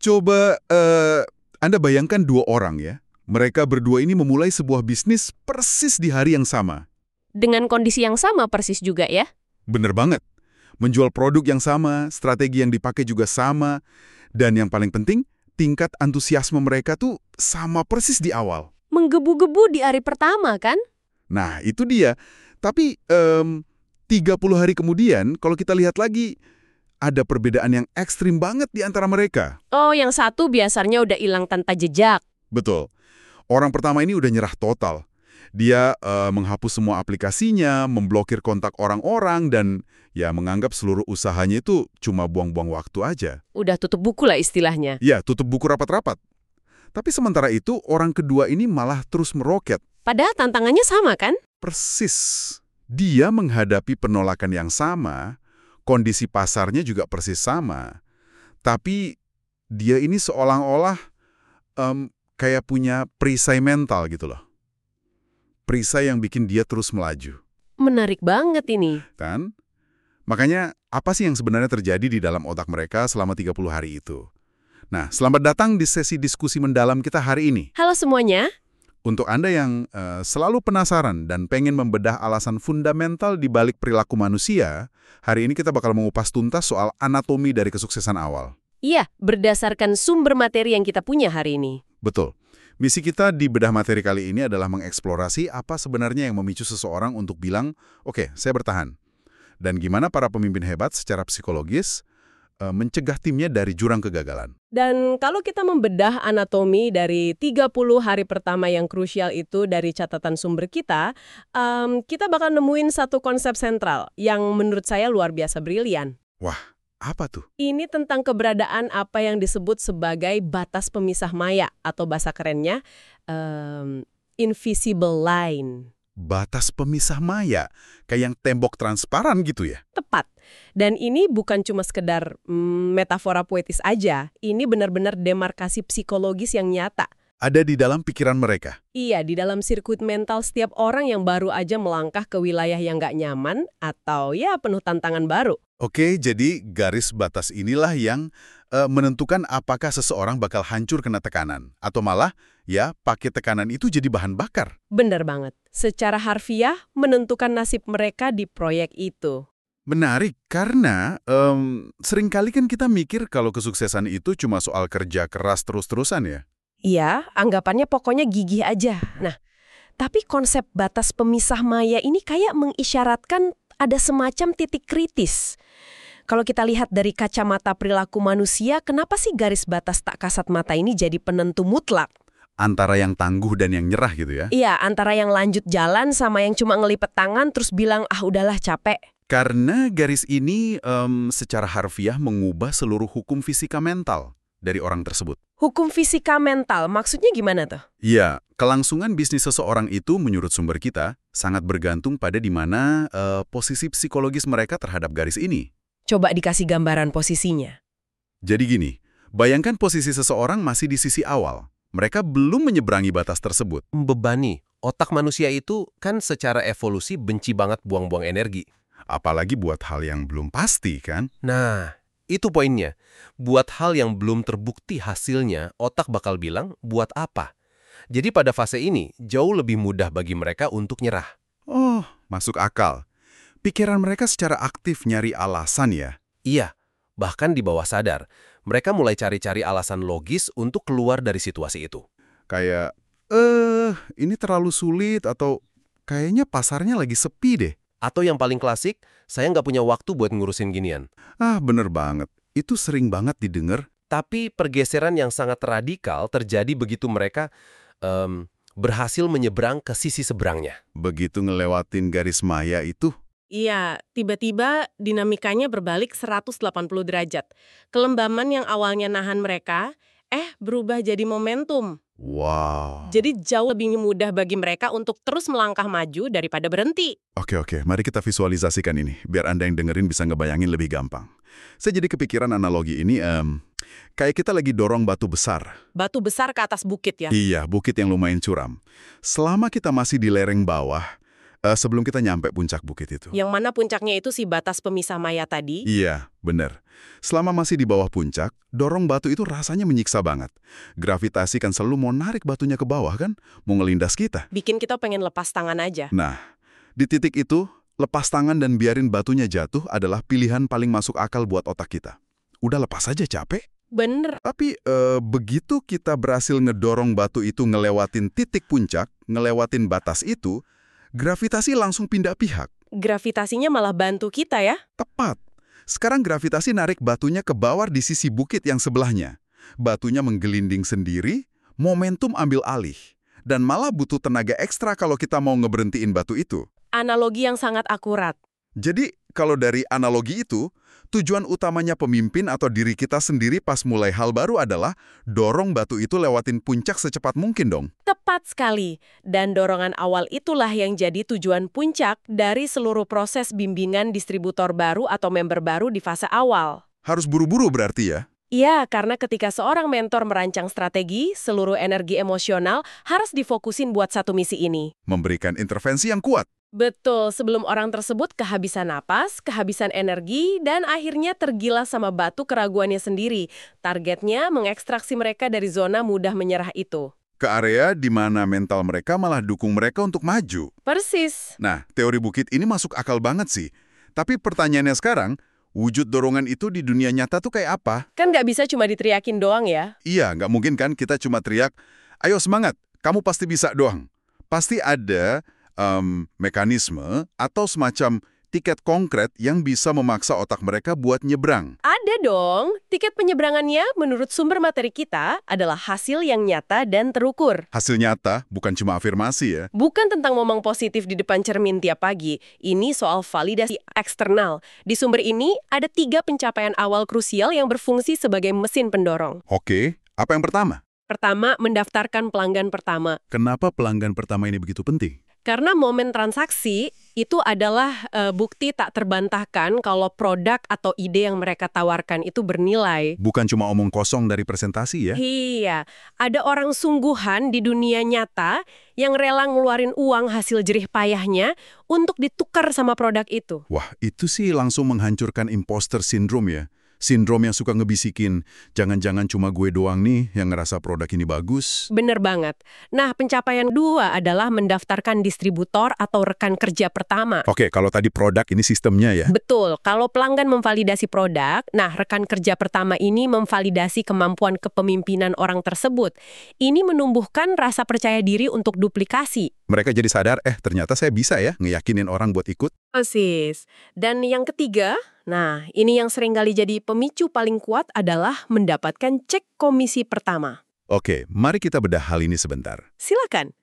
Coba Anda bayangkan dua orang ya. Mereka berdua ini memulai sebuah bisnis persis di hari yang sama. Dengan kondisi yang sama persis juga ya? Bener banget. Menjual produk yang sama, strategi yang dipakai juga sama, dan yang paling penting, tingkat antusiasme mereka tuh sama persis di awal. Menggebu-gebu di hari pertama kan? Nah, itu dia. Tapi 30 hari kemudian, kalau kita lihat lagi, ada perbedaan yang ekstrim banget di antara mereka. Oh, yang satu biasanya udah hilang tanpa jejak. Betul. Orang pertama ini udah nyerah total. Dia menghapus semua aplikasinya, memblokir kontak orang-orang, dan ya menganggap seluruh usahanya itu cuma buang-buang waktu aja. Udah tutup buku lah istilahnya. Ya, tutup buku rapat-rapat. Tapi sementara itu, orang kedua ini malah terus meroket. Padahal tantangannya sama kan? Persis. Dia menghadapi penolakan yang sama, kondisi pasarnya juga persis sama. Tapi dia ini seolah-olah kayak punya perisai mental gitu loh. Perisai yang bikin dia terus melaju. Menarik banget ini. Kan? Makanya, apa sih yang sebenarnya terjadi di dalam otak mereka selama 30 hari itu? Nah, selamat datang di sesi diskusi mendalam kita hari ini. Halo semuanya. Untuk Anda yang selalu penasaran dan pengen membedah alasan fundamental di balik perilaku manusia, hari ini kita bakal mengupas tuntas soal anatomi dari kesuksesan awal. Iya, berdasarkan sumber materi yang kita punya hari ini. Betul. Misi kita di bedah materi kali ini adalah mengeksplorasi apa sebenarnya yang memicu seseorang untuk bilang, oke, saya bertahan. Dan gimana para pemimpin hebat secara psikologis mencegah timnya dari jurang kegagalan. Dan kalau kita membedah anatomi dari 30 hari pertama yang krusial itu dari catatan sumber kita, kita bakal nemuin satu konsep sentral yang menurut saya luar biasa brilian. Wah, apa tuh? Ini tentang keberadaan apa yang disebut sebagai batas pemisah maya atau bahasa kerennya invisible line. Batas pemisah maya, kayak yang tembok transparan gitu ya? Tepat. Dan ini bukan cuma sekedar metafora poetis aja, ini benar-benar demarkasi psikologis yang nyata. Ada di dalam pikiran mereka? Iya, di dalam sirkuit mental setiap orang yang baru aja melangkah ke wilayah yang nggak nyaman atau ya penuh tantangan baru. Oke, jadi garis batas inilah yang menentukan apakah seseorang bakal hancur kena tekanan. Atau malah, ya, pakai tekanan itu jadi bahan bakar. Bener banget. Secara harfiah, menentukan nasib mereka di proyek itu. Menarik, karena seringkali kan kita mikir kalau kesuksesan itu cuma soal kerja keras terus-terusan ya. Iya, anggapannya pokoknya gigih aja. Nah, tapi konsep batas pemisah maya ini kayak mengisyaratkan ada semacam titik kritis. Kalau kita lihat dari kacamata perilaku manusia, kenapa sih garis batas tak kasat mata ini jadi penentu mutlak? Antara yang tangguh dan yang nyerah gitu ya? Iya, antara yang lanjut jalan sama yang cuma ngelipet tangan terus bilang, ah udahlah capek. Karena garis ini secara harfiah mengubah seluruh hukum fisika mental dari orang tersebut. Hukum fisika mental, maksudnya gimana tuh? Iya, kelangsungan bisnis seseorang itu menurut sumber kita sangat bergantung pada di mana posisi psikologis mereka terhadap garis ini. Coba dikasih gambaran posisinya. Jadi gini, bayangkan posisi seseorang masih di sisi awal. Mereka belum menyeberangi batas tersebut. Membebani. Otak manusia itu kan secara evolusi benci banget buang-buang energi. Apalagi buat hal yang belum pasti, kan? Nah, itu poinnya. Buat hal yang belum terbukti hasilnya, otak bakal bilang, buat apa? Jadi pada fase ini, jauh lebih mudah bagi mereka untuk nyerah. Oh, masuk akal. Pikiran mereka secara aktif nyari alasan ya? Iya, bahkan di bawah sadar, mereka mulai cari-cari alasan logis untuk keluar dari situasi itu. Kayak, ini terlalu sulit atau kayaknya pasarnya lagi sepi deh. Atau yang paling klasik, saya nggak punya waktu buat ngurusin ginian. Ah, bener banget. Itu sering banget didengar. Tapi pergeseran yang sangat radikal terjadi begitu mereka berhasil menyeberang ke sisi seberangnya. Begitu ngelewatin garis maya itu, Iya, tiba-tiba dinamikanya berbalik 180 derajat. Kelembaman yang awalnya nahan mereka, berubah jadi momentum. wow. Jadi jauh lebih mudah bagi mereka untuk terus melangkah maju daripada berhenti. Oke, mari kita visualisasikan ini, biar Anda yang dengerin bisa ngebayangin lebih gampang. Saya jadi kepikiran analogi ini, kayak kita lagi dorong batu besar. Batu besar ke atas bukit ya? Iya, bukit yang lumayan curam. Selama kita masih di lereng bawah, Sebelum kita nyampe puncak bukit itu. Yang mana puncaknya itu si batas pemisah maya tadi? Iya, bener. Selama masih di bawah puncak, dorong batu itu rasanya menyiksa banget. Gravitasi kan selalu mau narik batunya ke bawah kan? Mau ngelindas kita. Bikin kita pengen lepas tangan aja. Nah, di titik itu, lepas tangan dan biarin batunya jatuh adalah pilihan paling masuk akal buat otak kita. Udah lepas aja capek. Bener. Tapi begitu kita berhasil ngedorong batu itu ngelewatin titik puncak, ngelewatin batas itu, gravitasi langsung pindah pihak. Gravitasinya malah bantu kita ya? Tepat. Sekarang gravitasi narik batunya ke bawah di sisi bukit yang sebelahnya. Batunya menggelinding sendiri, momentum ambil alih. Dan malah butuh tenaga ekstra kalau kita mau ngeberhentiin batu itu. Analogi yang sangat akurat. Jadi, kalau dari analogi itu, tujuan utamanya pemimpin atau diri kita sendiri pas mulai hal baru adalah dorong batu itu lewatin puncak secepat mungkin dong. Tepat sekali. Dan dorongan awal itulah yang jadi tujuan puncak dari seluruh proses bimbingan distributor baru atau member baru di fase awal. Harus buru-buru berarti ya? Iya, karena ketika seorang mentor merancang strategi, seluruh energi emosional harus difokusin buat satu misi ini. Memberikan intervensi yang kuat. Betul, sebelum orang tersebut kehabisan napas, kehabisan energi, dan akhirnya tergilas sama batu keraguannya sendiri. Targetnya mengekstraksi mereka dari zona mudah menyerah itu. Ke area di mana mental mereka malah dukung mereka untuk maju. Persis. Nah, teori bukit ini masuk akal banget sih. Tapi pertanyaannya sekarang, wujud dorongan itu di dunia nyata tuh kayak apa? Kan nggak bisa cuma diteriakin doang ya. Iya, nggak mungkin kan kita cuma teriak, ayo semangat, kamu pasti bisa doang. Pasti ada mekanisme atau semacam tiket konkret yang bisa memaksa otak mereka buat nyebrang. Ada dong. Tiket penyeberangannya menurut sumber materi kita adalah hasil yang nyata dan terukur. Hasil nyata, bukan cuma afirmasi ya. Bukan tentang ngomong positif di depan cermin tiap pagi. Ini soal validasi eksternal. Di sumber ini ada 3 pencapaian awal krusial yang berfungsi sebagai mesin pendorong. Oke, apa yang pertama? Pertama, mendaftarkan pelanggan pertama. Kenapa pelanggan pertama ini begitu penting? Karena momen transaksi itu adalah bukti tak terbantahkan kalau produk atau ide yang mereka tawarkan itu bernilai. Bukan cuma omong kosong dari presentasi ya? Iya, ada orang sungguhan di dunia nyata yang rela ngeluarin uang hasil jerih payahnya untuk ditukar sama produk itu. Wah, itu sih langsung menghancurkan imposter syndrome ya. Sindrom yang suka ngebisikin, jangan-jangan cuma gue doang nih yang ngerasa produk ini bagus. Bener banget. Nah, pencapaian 2 adalah mendaftarkan distributor atau rekan kerja pertama. Oke, kalau tadi produk ini sistemnya ya. Betul, kalau pelanggan memvalidasi produk, nah rekan kerja pertama ini memvalidasi kemampuan kepemimpinan orang tersebut. Ini menumbuhkan rasa percaya diri untuk duplikasi. Mereka jadi sadar, ternyata saya bisa ya ngeyakinin orang buat ikut. Persis. Dan yang ketiga, nah ini yang seringkali jadi pemicu paling kuat adalah mendapatkan cek komisi pertama. Oke, mari kita bedah hal ini sebentar. Silakan.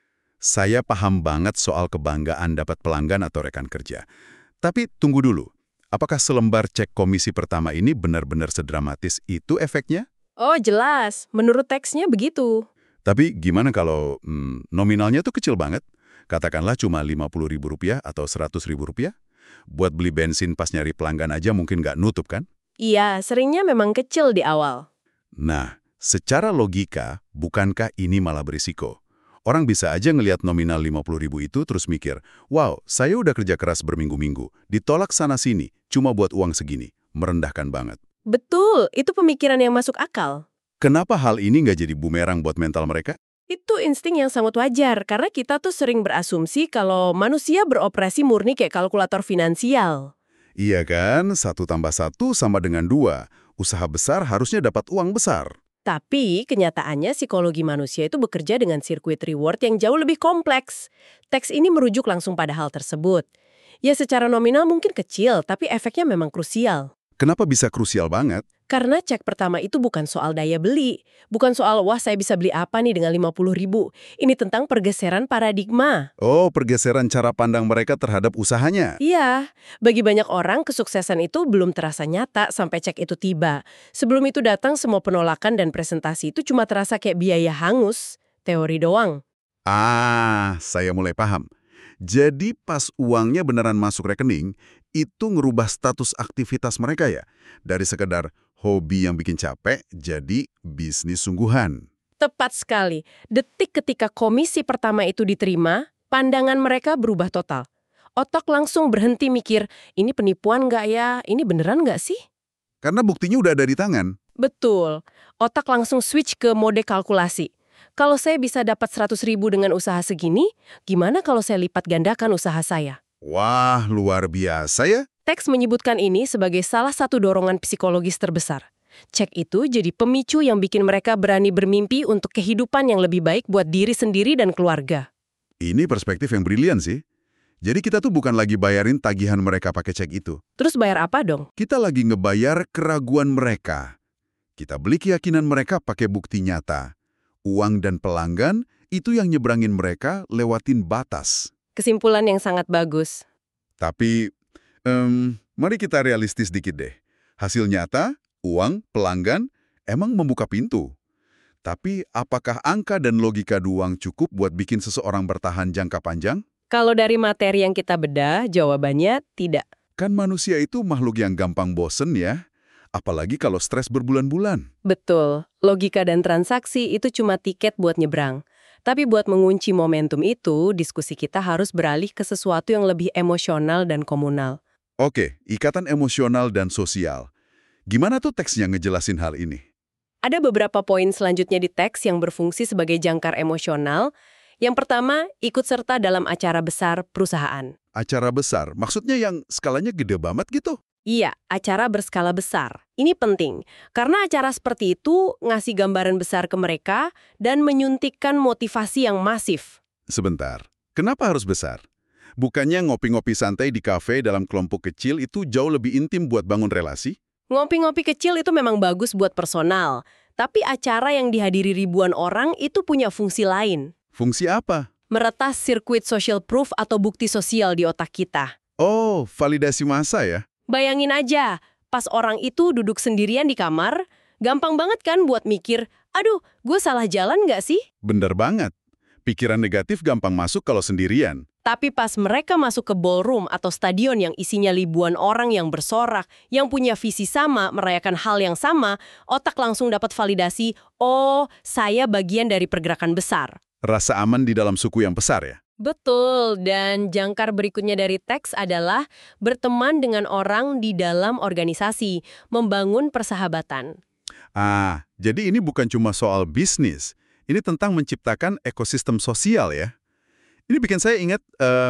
Saya paham banget soal kebanggaan dapat pelanggan atau rekan kerja. Tapi tunggu dulu, apakah selembar cek komisi pertama ini benar-benar sedramatis itu efeknya? Oh jelas, menurut teksnya begitu. Tapi gimana kalau nominalnya tuh kecil banget? Katakanlah cuma Rp50.000 atau Rp100.000. Buat beli bensin pas nyari pelanggan aja mungkin nggak nutup kan? Iya, seringnya memang kecil di awal. Nah, secara logika, bukankah ini malah berisiko? Orang bisa aja ngelihat nominal Rp50.000 itu terus mikir, wow, saya udah kerja keras berminggu-minggu, ditolak sana-sini, cuma buat uang segini. Merendahkan banget. Betul, itu pemikiran yang masuk akal. Kenapa hal ini nggak jadi bumerang buat mental mereka? Itu insting yang sangat wajar, karena kita tuh sering berasumsi kalau manusia beroperasi murni kayak kalkulator finansial. Iya kan, 1 tambah 1 sama dengan 2. Usaha besar harusnya dapat uang besar. Tapi kenyataannya psikologi manusia itu bekerja dengan sirkuit reward yang jauh lebih kompleks. Teks ini merujuk langsung pada hal tersebut. Ya secara nominal mungkin kecil, tapi efeknya memang krusial. Kenapa bisa krusial banget? Karena cek pertama itu bukan soal daya beli. Bukan soal, wah saya bisa beli apa nih dengan Rp50.000. Ini tentang pergeseran paradigma. Oh, pergeseran cara pandang mereka terhadap usahanya. Iya, bagi banyak orang kesuksesan itu belum terasa nyata sampai cek itu tiba. Sebelum itu datang semua penolakan dan presentasi itu cuma terasa kayak biaya hangus, teori doang. Saya mulai paham. Jadi pas uangnya beneran masuk rekening, itu ngerubah status aktivitas mereka ya? Dari sekedar hobi yang bikin capek, jadi bisnis sungguhan. Tepat sekali. Detik ketika komisi pertama itu diterima, Pandangan mereka berubah total. Otak langsung berhenti mikir, ini penipuan nggak ya? Ini beneran nggak sih? Karena buktinya udah ada di tangan. Betul. Otak langsung switch ke mode kalkulasi. Kalau saya bisa dapat 100.000 dengan usaha segini, gimana kalau saya lipat gandakan usaha saya? Wah, luar biasa ya. Teks menyebutkan ini sebagai salah satu dorongan psikologis terbesar. Cek itu jadi pemicu yang bikin mereka berani bermimpi untuk kehidupan yang lebih baik buat diri sendiri dan keluarga. Ini perspektif yang brilian sih. Jadi kita tuh bukan lagi bayarin tagihan mereka pakai cek itu. Terus bayar apa dong? Kita lagi ngebayar keraguan mereka. Kita beli keyakinan mereka pakai bukti nyata. Uang dan pelanggan itu yang nyebrangin mereka lewatin batas. Kesimpulan yang sangat bagus. Tapi, mari kita realistis dikit deh. Hasil nyata, uang, pelanggan, emang membuka pintu. Tapi apakah angka dan logika doang cukup buat bikin seseorang bertahan jangka panjang? Kalau dari materi yang kita bedah, jawabannya tidak. Kan manusia itu makhluk yang gampang bosen ya. Apalagi kalau stres berbulan-bulan. Betul, logika dan transaksi itu cuma tiket buat nyebrang. Tapi buat mengunci momentum itu, diskusi kita harus beralih ke sesuatu yang lebih emosional dan komunal. Oke, ikatan emosional dan sosial. Gimana tuh teksnya ngejelasin hal ini? Ada beberapa poin selanjutnya di teks yang berfungsi sebagai jangkar emosional. Yang pertama, ikut serta dalam acara besar perusahaan. Acara besar, maksudnya yang skalanya gede banget gitu? Iya, acara berskala besar. Ini penting, karena acara seperti itu ngasih gambaran besar ke mereka dan menyuntikkan motivasi yang masif. Sebentar, kenapa harus besar? Bukannya ngopi-ngopi santai di kafe dalam kelompok kecil itu jauh lebih intim buat bangun relasi? Ngopi-ngopi kecil itu memang bagus buat personal, tapi acara yang dihadiri ribuan orang itu punya fungsi lain. Fungsi apa? Meretas sirkuit social proof atau bukti sosial di otak kita. Oh, validasi massa ya? Bayangin aja, pas orang itu duduk sendirian di kamar, gampang banget kan buat mikir, aduh, gue salah jalan nggak sih? Bener banget. Pikiran negatif gampang masuk kalau sendirian. Tapi pas mereka masuk ke ballroom atau stadion yang isinya ribuan orang yang bersorak, yang punya visi sama, merayakan hal yang sama, otak langsung dapat validasi, oh, saya bagian dari pergerakan besar. Rasa aman di dalam suku yang besar ya? Betul, dan jangkar berikutnya dari teks adalah berteman dengan orang di dalam organisasi, membangun persahabatan. Ah, jadi ini bukan cuma soal bisnis. Ini tentang menciptakan ekosistem sosial ya? Ini bikin saya ingat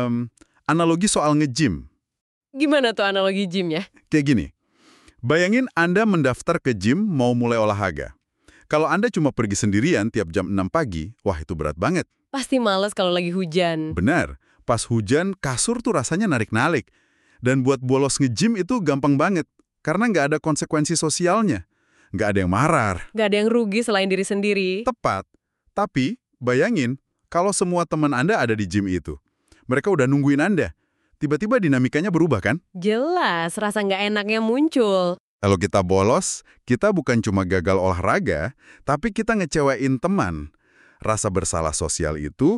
analogi soal nge-gym. Gimana tuh analogi gym ya? Kayak gini, bayangin Anda mendaftar ke gym mau mulai olahraga. Kalau Anda cuma pergi sendirian tiap jam 6 pagi, wah itu berat banget. Pasti males kalau lagi hujan. Benar, pas hujan kasur tuh rasanya narik-narik. Dan buat bolos nge-gym itu gampang banget, karena nggak ada konsekuensi sosialnya. Nggak ada yang marah. Nggak ada yang rugi selain diri sendiri. Tepat, tapi bayangin, kalau semua teman Anda ada di gym itu, mereka udah nungguin Anda. Tiba-tiba dinamikanya berubah kan? Jelas, rasa nggak enaknya muncul. Kalau kita bolos, kita bukan cuma gagal olahraga, tapi kita ngecewain teman. Rasa bersalah sosial itu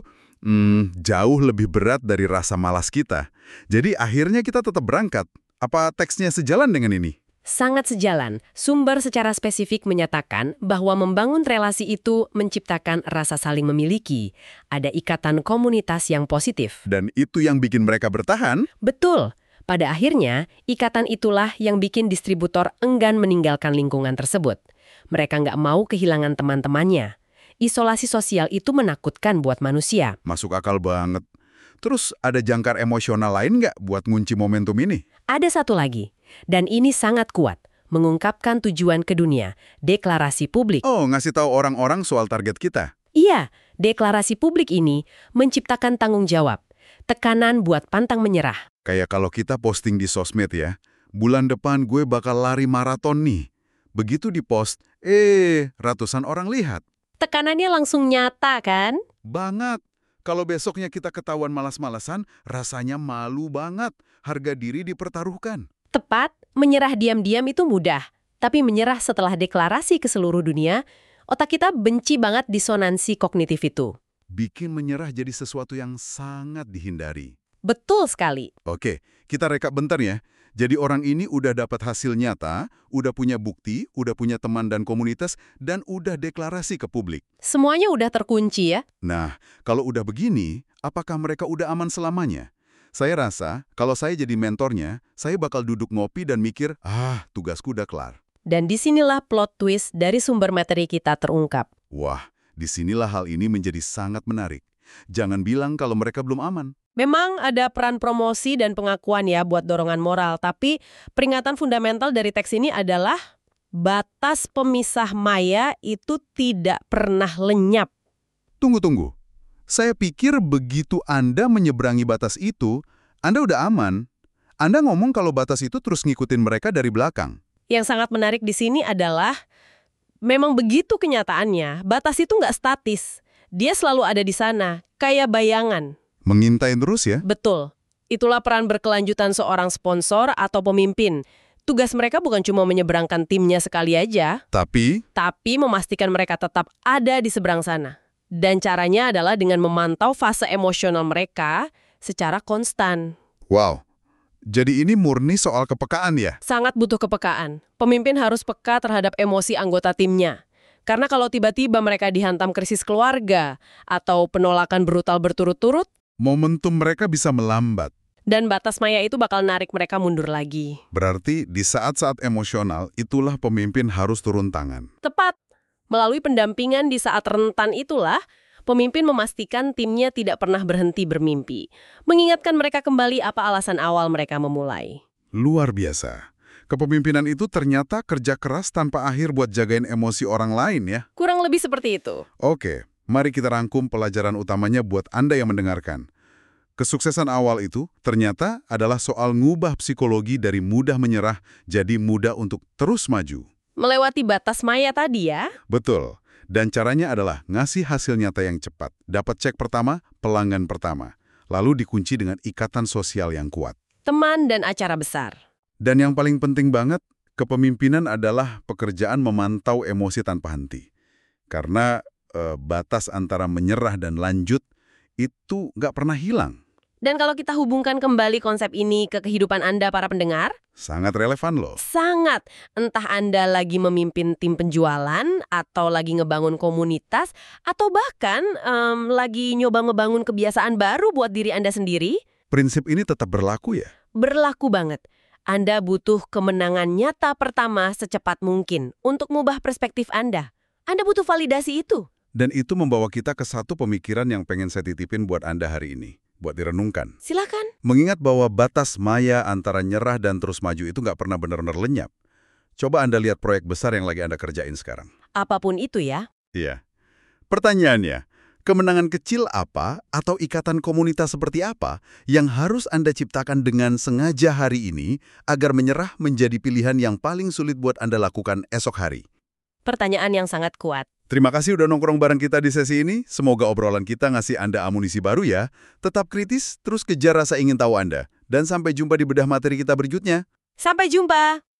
jauh lebih berat dari rasa malas kita. Jadi akhirnya kita tetap berangkat. Apa teksnya sejalan dengan ini? Sangat sejalan. Sumber secara spesifik menyatakan bahwa membangun relasi itu menciptakan rasa saling memiliki. Ada ikatan komunitas yang positif. Dan itu yang bikin mereka bertahan. Betul. Pada akhirnya, ikatan itulah yang bikin distributor enggan meninggalkan lingkungan tersebut. Mereka nggak mau kehilangan teman-temannya. Isolasi sosial itu menakutkan buat manusia. Masuk akal banget. Terus ada jangkar emosional lain nggak buat ngunci momentum ini? Ada satu lagi, dan ini sangat kuat, mengungkapkan tujuan ke dunia, deklarasi publik. Oh, ngasih tahu orang-orang soal target kita. Iya, deklarasi publik ini menciptakan tanggung jawab, tekanan buat pantang menyerah. Kayak kalau kita posting di sosmed ya, bulan depan gue bakal lari maraton nih. Begitu dipost, ratusan orang lihat. Tekanannya langsung nyata kan? Banget. Kalau besoknya kita ketahuan malas-malasan, rasanya malu banget. Harga diri dipertaruhkan. Tepat, menyerah diam-diam itu mudah. Tapi menyerah setelah deklarasi ke seluruh dunia, otak kita benci banget disonansi kognitif itu. Bikin menyerah jadi sesuatu yang sangat dihindari. Betul sekali. Oke, kita rekap bentar ya. Jadi orang ini udah dapat hasil nyata, udah punya bukti, udah punya teman dan komunitas, dan udah deklarasi ke publik. Semuanya udah terkunci ya. Nah, kalau udah begini, Apakah mereka udah aman selamanya? Saya rasa, kalau saya jadi mentornya, saya bakal duduk ngopi dan mikir, tugasku udah kelar. Dan disinilah plot twist dari sumber materi kita terungkap. Wah, disinilah hal ini menjadi sangat menarik. Jangan bilang kalau mereka belum aman. Memang ada peran promosi dan pengakuan ya buat dorongan moral, tapi peringatan fundamental dari teks ini adalah batas pemisah maya itu tidak pernah lenyap. Tunggu. Saya pikir begitu Anda menyeberangi batas itu, Anda udah aman. Anda ngomong kalau batas itu terus ngikutin mereka dari belakang. Yang sangat menarik di sini adalah memang begitu kenyataannya, batas itu nggak statis. Dia selalu ada di sana, kayak bayangan. Mengintai terus ya? Betul. Itulah peran berkelanjutan seorang sponsor atau pemimpin. Tugas mereka bukan cuma menyeberangkan timnya sekali aja, Tapi memastikan mereka tetap ada di seberang sana. Dan caranya adalah dengan memantau fase emosional mereka secara konstan. wow, jadi ini murni soal kepekaan ya? Sangat butuh kepekaan. Pemimpin harus peka terhadap emosi anggota timnya. Karena kalau tiba-tiba mereka dihantam krisis keluarga atau penolakan brutal berturut-turut, Momentum mereka bisa melambat. dan batas maya itu bakal narik mereka mundur lagi. Berarti di saat-saat emosional, itulah pemimpin harus turun tangan. Tepat. Melalui pendampingan di saat rentan itulah, pemimpin memastikan timnya tidak pernah berhenti bermimpi. Mengingatkan mereka kembali apa alasan awal mereka memulai. Luar biasa. Kepemimpinan itu ternyata kerja keras tanpa akhir buat jagain emosi orang lain ya. Kurang lebih seperti itu. Oke, mari kita rangkum pelajaran utamanya buat Anda yang mendengarkan. Kesuksesan awal itu ternyata adalah soal ngubah psikologi dari mudah menyerah jadi mudah untuk terus maju. Melewati batas maya tadi ya. Betul. Dan caranya adalah ngasih hasil nyata yang cepat. Dapat cek pertama, pelanggan pertama. Lalu dikunci dengan ikatan sosial yang kuat. Teman dan acara besar. Dan yang paling penting banget, kepemimpinan adalah pekerjaan memantau emosi tanpa henti. Karena batas antara menyerah dan lanjut itu nggak pernah hilang. Dan kalau kita hubungkan kembali konsep ini ke kehidupan Anda para pendengar, Sangat relevan loh. sangat. Entah Anda lagi memimpin tim penjualan, atau lagi ngebangun komunitas, atau bahkan lagi nyoba ngebangun kebiasaan baru buat diri Anda sendiri, Prinsip ini tetap berlaku ya? berlaku banget. Anda butuh kemenangan nyata pertama secepat mungkin untuk mengubah perspektif Anda. Anda butuh validasi itu. Dan itu membawa kita ke satu pemikiran yang pengen saya titipin buat Anda hari ini. Buat direnungkan. Silakan. Mengingat bahwa batas maya antara nyerah dan terus maju itu nggak pernah benar-benar lenyap. Coba Anda lihat proyek besar yang lagi Anda kerjain sekarang. Apapun itu ya. Iya. Pertanyaannya, kemenangan kecil apa atau ikatan komunitas seperti apa yang harus Anda ciptakan dengan sengaja hari ini agar menyerah menjadi pilihan yang paling sulit buat Anda lakukan esok hari? Pertanyaan yang sangat kuat. Terima kasih udah nongkrong bareng kita di sesi ini. Semoga obrolan kita ngasih Anda amunisi baru ya. Tetap kritis, terus kejar rasa ingin tahu Anda. Dan sampai jumpa di bedah materi kita berikutnya. Sampai jumpa.